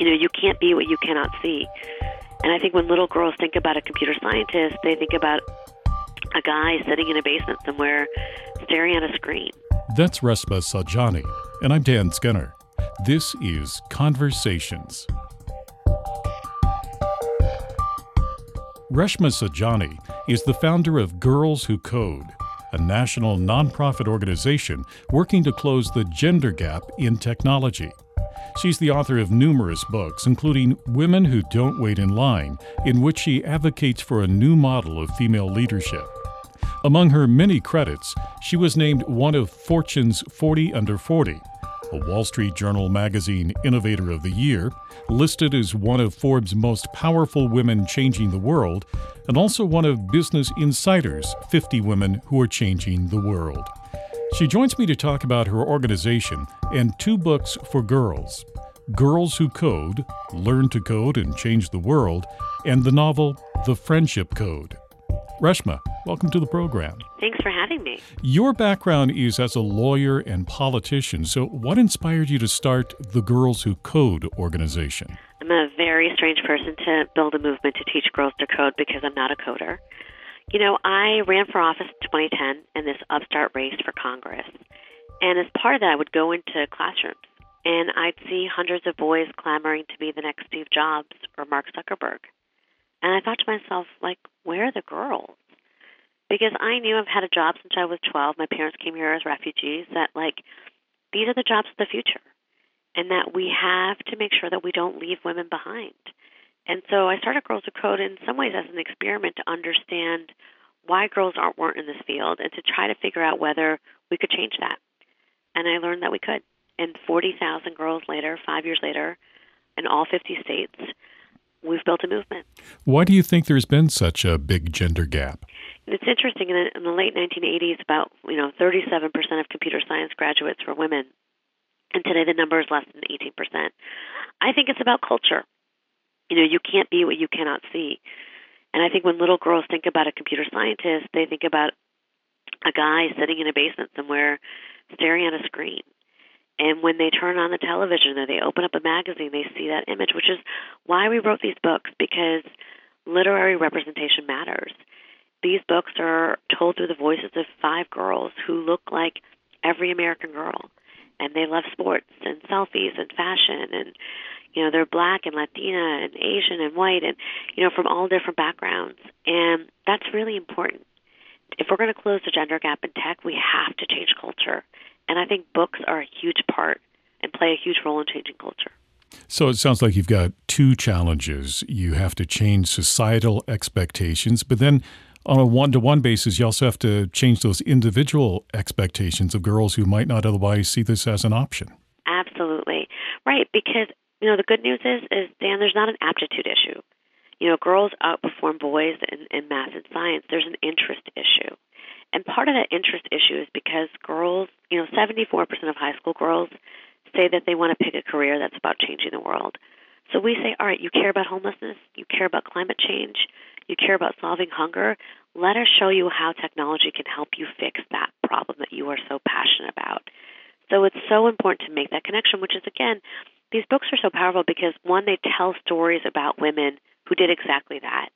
You can't be what you cannot see. And I think when little girls think about a computer scientist, they think about a guy sitting in a basement somewhere staring at a screen. That's Reshma Saujani, and I'm Dan Skinner. This is Conversations. Reshma Saujani is the founder of Girls Who Code, a national nonprofit organization working to close the gender gap in technology. She's the author of numerous books, including Women Who Don't Wait in Line, in which she advocates for a new model of female leadership. Among her many credits, she was named one of Fortune's 40 Under 40, a Wall Street Journal magazine Innovator of the Year, listed as one of Forbes' most powerful women changing the world, and also one of Business Insider's 50 women who are changing the world. She joins me to talk about her organization and two books for girls, Girls Who Code, Learn to Code and Change the World, and the novel The Friendship Code. Reshma, welcome to the program. Thanks for having me. Your background is as a lawyer and politician, so what inspired you to start the Girls Who Code organization? I'm a very strange person to build a movement to teach girls to code because I'm not a coder. I ran for office in 2010 in this upstart race for Congress. And as part of that, I would go into classrooms and I'd see hundreds of boys clamoring to be the next Steve Jobs or Mark Zuckerberg. And I thought to myself, where are the girls? Because I knew I've had a job since I was 12. My parents came here as refugees, that these are the jobs of the future. And that we have to make sure that we don't leave women behind. And so I started Girls Who Code in some ways as an experiment to understand why girls weren't in this field and to try to figure out whether we could change that. And I learned that we could. And 40,000 girls later, 5 years later, in all 50 states, we've built a movement. Why do you think there's been such a big gender gap? It's interesting. In the late 1980s, about 37% of computer science graduates were women. And today the number is less than 18%. I think it's about culture. You can't be what you cannot see. And I think when little girls think about a computer scientist, they think about a guy sitting in a basement somewhere staring at a screen. And when they turn on the television or they open up a magazine, they see that image, which is why we wrote these books, because literary representation matters. These books are told through the voices of 5 girls who look like every American girl. And they love sports and selfies and fashion and they're Black and Latina and Asian and white and, from all different backgrounds. And that's really important. If we're going to close the gender gap in tech, we have to change culture. And I think books are a huge part and play a huge role in changing culture. So it sounds like you've got two challenges. You have to change societal expectations, but then on a one-to-one basis, you also have to change those individual expectations of girls who might not otherwise see this as an option. Absolutely. Right, because the good news is, Dan, there's not an aptitude issue. Girls outperform boys in math and science. There's an interest issue. And part of that interest issue is because girls, 74% of high school girls say that they want to pick a career that's about changing the world. So we say, all right, you care about homelessness, you care about climate change, you care about solving hunger. Let us show you how technology can help you fix that problem that you are so passionate about. So it's so important to make that connection, which is, again, these books are so powerful because, one, they tell stories about women who did exactly that.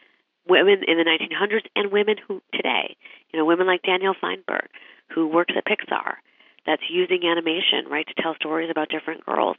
Women in the 1900s and women who today, women like Danielle Feinberg, who works at Pixar, that's using animation, right, to tell stories about different girls.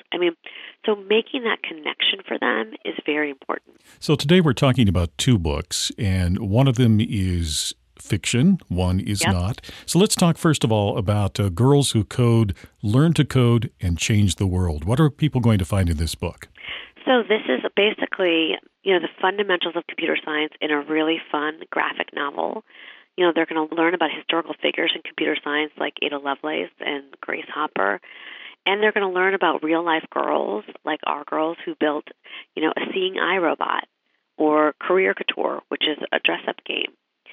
So making that connection for them is very important. So today we're talking about two books, and one of them is fiction, one is not. So let's talk first of all about Girls Who Code, Learn to Code, and Change the World. What are people going to find in this book? So this is basically, the fundamentals of computer science in a really fun graphic novel. They're going to learn about historical figures in computer science like Ada Lovelace and Grace Hopper. And they're going to learn about real-life girls, like our girls who built, a seeing eye robot, or Career Couture, which is a dress-up game.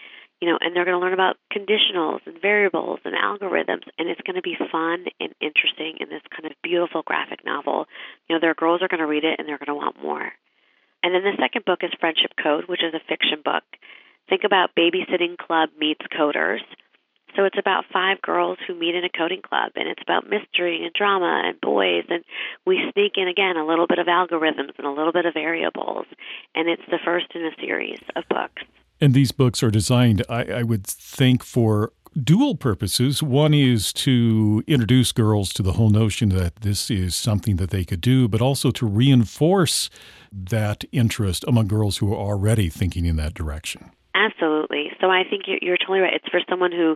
And they're going to learn about conditionals and variables and algorithms, and it's going to be fun and interesting in this kind of beautiful graphic novel. Their girls are going to read it, and they're going to want more. And then the second book is Friendship Code, which is a fiction book. Think about Babysitting Club meets Coders. So it's about 5 girls who meet in a coding club, and it's about mystery and drama and boys, and we sneak in, again, a little bit of algorithms and a little bit of variables, and it's the first in a series of books. And these books are designed, I would think, for dual purposes. One is to introduce girls to the whole notion that this is something that they could do, but also to reinforce that interest among girls who are already thinking in that direction. Absolutely. So I think you're totally right. It's for someone who,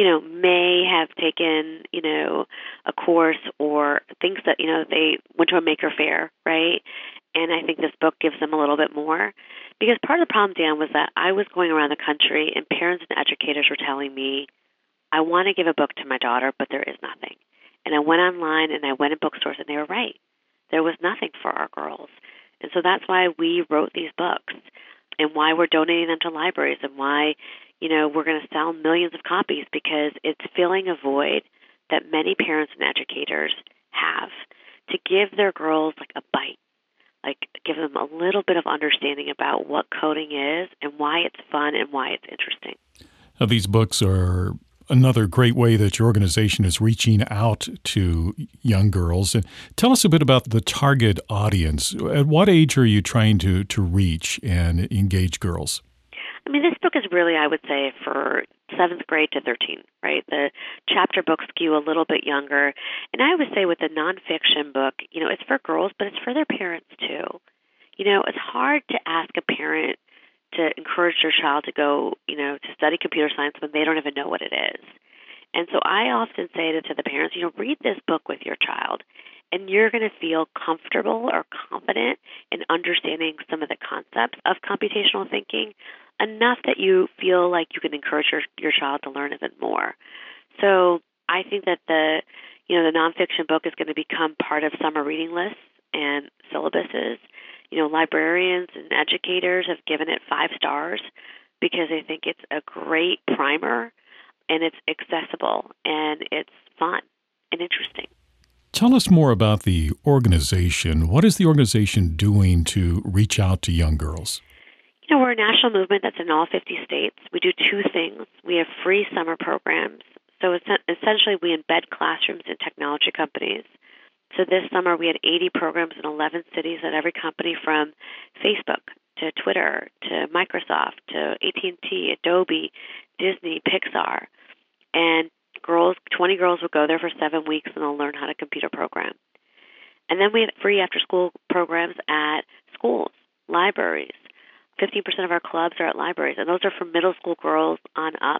may have taken, a course or thinks that, they went to a maker faire, right? And I think this book gives them a little bit more. Because part of the problem, Dan, was that I was going around the country and parents and educators were telling me, I want to give a book to my daughter, but there is nothing. And I went online and I went in bookstores and they were right. There was nothing for our girls. And so that's why we wrote these books and why we're donating them to libraries and why, we're going to sell millions of copies, because it's filling a void that many parents and educators have, to give their girls like a bite, like give them a little bit of understanding about what coding is and why it's fun and why it's interesting. Now, these books are another great way that your organization is reaching out to young girls. And tell us a bit about the target audience. At what age are you trying to reach and engage girls? I mean, this book is really, I would say, for 7th grade to 13, right? The chapter books skew a little bit younger. And I would say with the nonfiction book, it's for girls, but it's for their parents too. It's hard to ask a parent to encourage their child to go, to study computer science when they don't even know what it is. And so I often say to the parents, read this book with your child, and you're going to feel comfortable or confident in understanding some of the concepts of computational thinking enough that you feel like you can encourage your child to learn even more. So I think that the nonfiction book is going to become part of summer reading lists and syllabuses. Librarians and educators have given it 5 stars because they think it's a great primer and it's accessible and it's fun and interesting. Tell us more about the organization. What is the organization doing to reach out to young girls? We're a national movement that's in all 50 states. We do 2 things. We have free summer programs. So essentially we embed classrooms in technology companies. So this summer we had 80 programs in 11 cities at every company, from Facebook to Twitter to Microsoft to AT&T, Adobe, Disney, Pixar. And 20 girls will go there for 7 weeks and they'll learn how to computer program. And then we have free after-school programs at schools, libraries. 15% of our clubs are at libraries, and those are for middle school girls on up.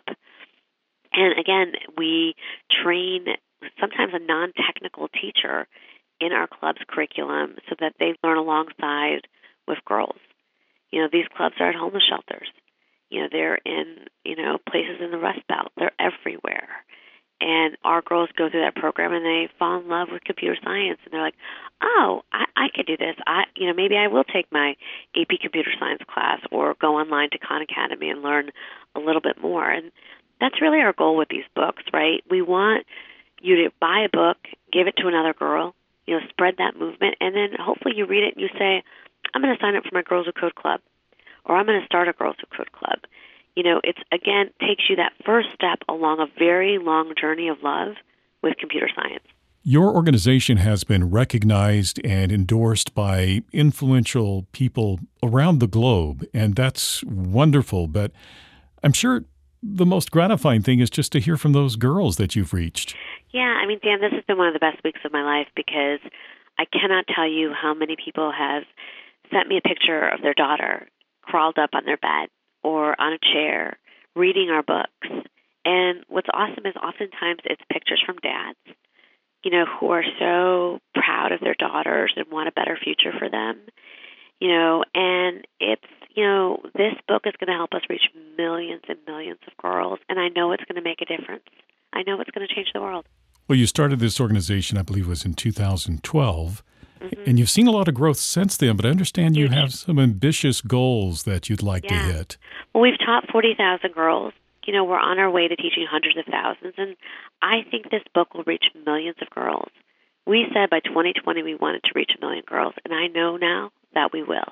And again, we train sometimes a non-technical teacher in our club's curriculum so that they learn alongside with girls. These clubs are at homeless shelters. They're in, places in the Rust Belt. They're everywhere. And our girls go through that program and they fall in love with computer science. And they're like, oh, I could do this. Maybe I will take my AP computer science class or go online to Khan Academy and learn a little bit more. And that's really our goal with these books, right? We want you to buy a book, give it to another girl, spread that movement, and then hopefully you read it and you say, I'm going to sign up for my Girls Who Code Club, or I'm going to start a Girls Who Code Club. It's, again, takes you that first step along a very long journey of love with computer science. Your organization has been recognized and endorsed by influential people around the globe, and that's wonderful. But I'm sure the most gratifying thing is just to hear from those girls that you've reached. Yeah, Dan, this has been one of the best weeks of my life because I cannot tell you how many people have sent me a picture of their daughter crawled up on their bed or on a chair reading our books. And what's awesome is oftentimes it's pictures from dads, who are so proud of their daughters and want a better future for them. And it's, this book is going to help us reach millions and millions of girls. And I know it's going to make a difference. I know it's going to change the world. Well, you started this organization, I believe it was in 2012, and you've seen a lot of growth since then, but I understand you have some ambitious goals that you'd like to hit. Well, we've taught 40,000 girls. We're on our way to teaching hundreds of thousands, and I think this book will reach millions of girls. We said by 2020 we wanted to reach 1 million girls, and I know now that we will.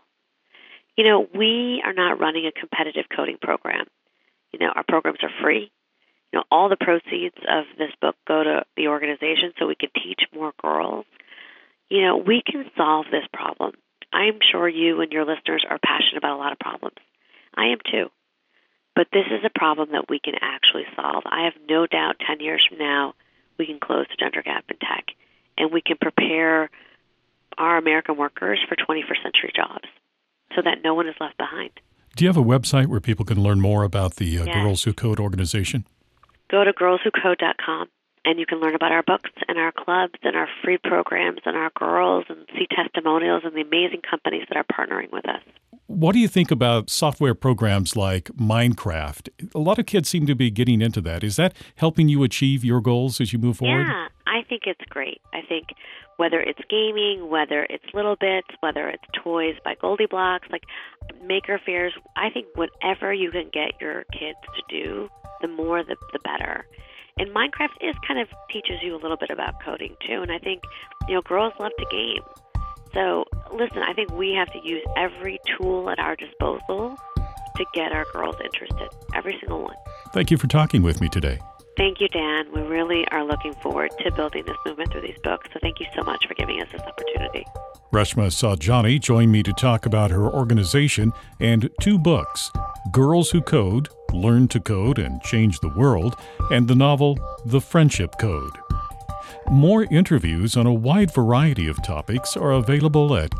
We are not running a competitive coding program. Our programs are free. All the proceeds of this book go to the organization so we can teach more girls. We can solve this problem. I'm sure you and your listeners are passionate about a lot of problems. I am too. But this is a problem that we can actually solve. I have no doubt 10 years from now, we can close the gender gap in tech, and we can prepare our American workers for 21st century jobs so that no one is left behind. Do you have a website where people can learn more about the Yes. Girls Who Code organization? Go to girlswhocode.com, and you can learn about our books and our clubs and our free programs and our girls and see testimonials and the amazing companies that are partnering with us. What do you think about software programs like Minecraft? A lot of kids seem to be getting into that. Is that helping you achieve your goals as you move forward? Yeah, I think it's great. I think whether it's gaming, whether it's Little Bits, whether it's toys by Goldie Blocks, like Maker Fairs, I think whatever you can get your kids to do, the more the better. And Minecraft teaches you a little bit about coding too. And I think, girls love to game. So listen, I think we have to use every tool at our disposal to get our girls interested, every single one. Thank you for talking with me today. Thank you, Dan. We really are looking forward to building this movement through these books. So thank you so much for giving us this opportunity. Reshma Saujani joined me to talk about her organization and 2 books, Girls Who Code, Learn to Code and Change the World, and the novel The Friendship Code. More interviews on a wide variety of topics are available at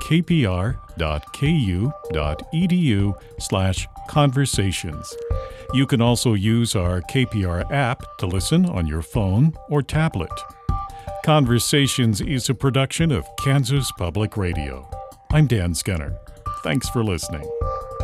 kpr.ku.edu/conversations. You can also use our KPR app to listen on your phone or tablet. Conversations is a production of Kansas Public Radio. I'm Dan Skinner. Thanks for listening.